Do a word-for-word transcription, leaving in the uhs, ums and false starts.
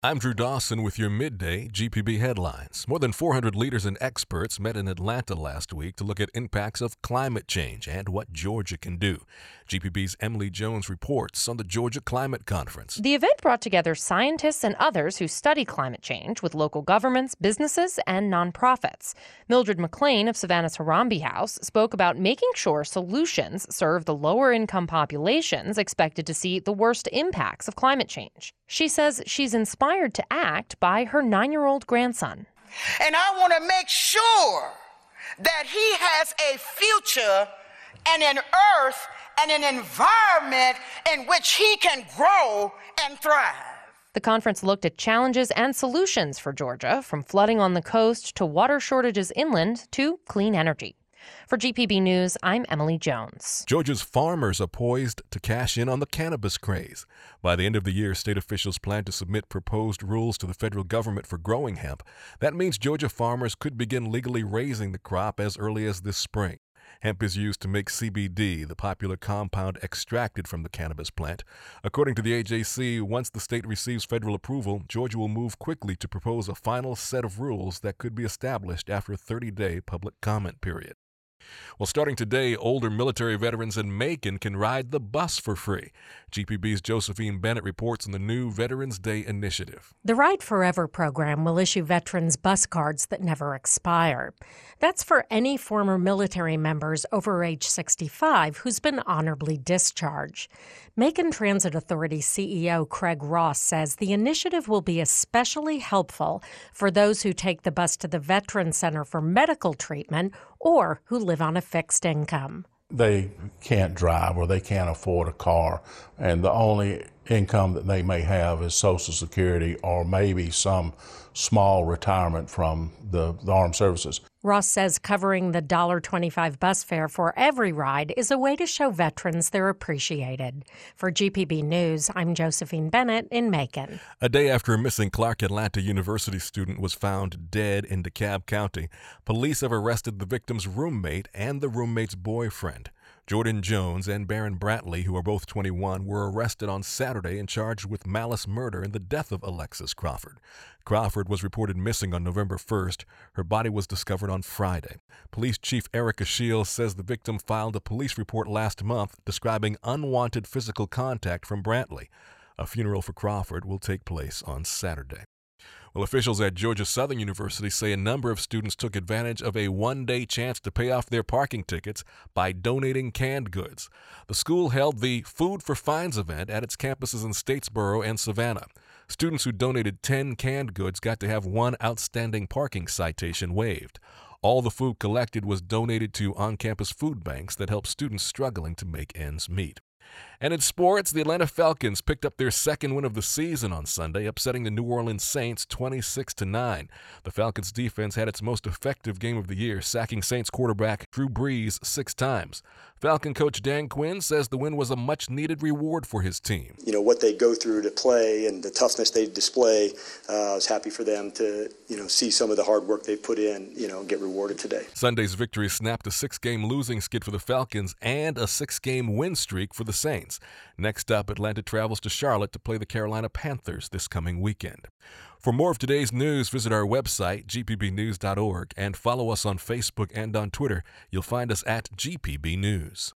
I'm Drew Dawson with your midday G P B headlines. More than four hundred leaders and experts met in Atlanta last week to look at impacts of climate change and what Georgia can do. G P B's Emily Jones reports on the Georgia Climate Conference. The event brought together scientists and others who study climate change with local governments, businesses, and nonprofits. Mildred McLean of Savannah's Harambee House spoke about making sure solutions serve the lower-income populations expected to see the worst impacts of climate change. She says she's inspired to act by her nine-year-old grandson. And I want to make sure that he has a future and an earth and an environment in which he can grow and thrive. The conference looked at challenges and solutions for Georgia, from flooding on the coast to water shortages inland to clean energy. For G P B News, I'm Emily Jones. Georgia's farmers are poised to cash in on the cannabis craze. By the end of the year, state officials plan to submit proposed rules to the federal government for growing hemp. That means Georgia farmers could begin legally raising the crop as early as this spring. Hemp is used to make C B D, the popular compound extracted from the cannabis plant. According to the A J C, once the state receives federal approval, Georgia will move quickly to propose a final set of rules that could be established after a thirty-day public comment period. Well, starting today, older military veterans in Macon can ride the bus for free. G P B's Josephine Bennett reports on the new Veterans Day initiative. The Ride Forever program will issue veterans bus cards that never expire. That's for any former military members over age sixty-five who's been honorably discharged. Macon Transit Authority C E O Craig Ross says the initiative will be especially helpful for those who take the bus to the Veterans Center for medical treatment or who live on a fixed income. They can't drive or they can't afford a car, and the only income that they may have is Social Security or maybe some small retirement from the, the armed services. Ross says covering the one dollar twenty-five bus fare for every ride is a way to show veterans they're appreciated. For G P B News, I'm Josephine Bennett in Macon. A day after a missing Clark Atlanta University student was found dead in DeKalb County, police have arrested the victim's roommate and the roommate's boyfriend. Jordan Jones and Barron Brantley, who are both twenty-one, were arrested on Saturday and charged with malice murder in the death of Alexis Crawford. Crawford was reported missing on November first. Her body was discovered on Friday. Police Chief Erica Shields says the victim filed a police report last month describing unwanted physical contact from Brantley. A funeral for Crawford will take place on Saturday. Well, officials at Georgia Southern University say a number of students took advantage of a one-day chance to pay off their parking tickets by donating canned goods. The school held the Food for Fines event at its campuses in Statesboro and Savannah. Students who donated ten canned goods got to have one outstanding parking citation waived. All the food collected was donated to on-campus food banks that help students struggling to make ends meet. And in sports, the Atlanta Falcons picked up their second win of the season on Sunday, upsetting the New Orleans Saints twenty-six to nine. The Falcons' defense had its most effective game of the year, sacking Saints quarterback Drew Brees six times. Falcon coach Dan Quinn says the win was a much-needed reward for his team. You know, what they go through to play and the toughness they display, uh, I was happy for them to, you know, see some of the hard work they put in, you know, get rewarded today. Sunday's victory snapped a six-game losing skid for the Falcons and a six-game win streak for the Saints. Next up, Atlanta travels to Charlotte to play the Carolina Panthers this coming weekend. For more of today's news, visit our website, g p b news dot org, and follow us on Facebook and on Twitter. You'll find us at G P B News.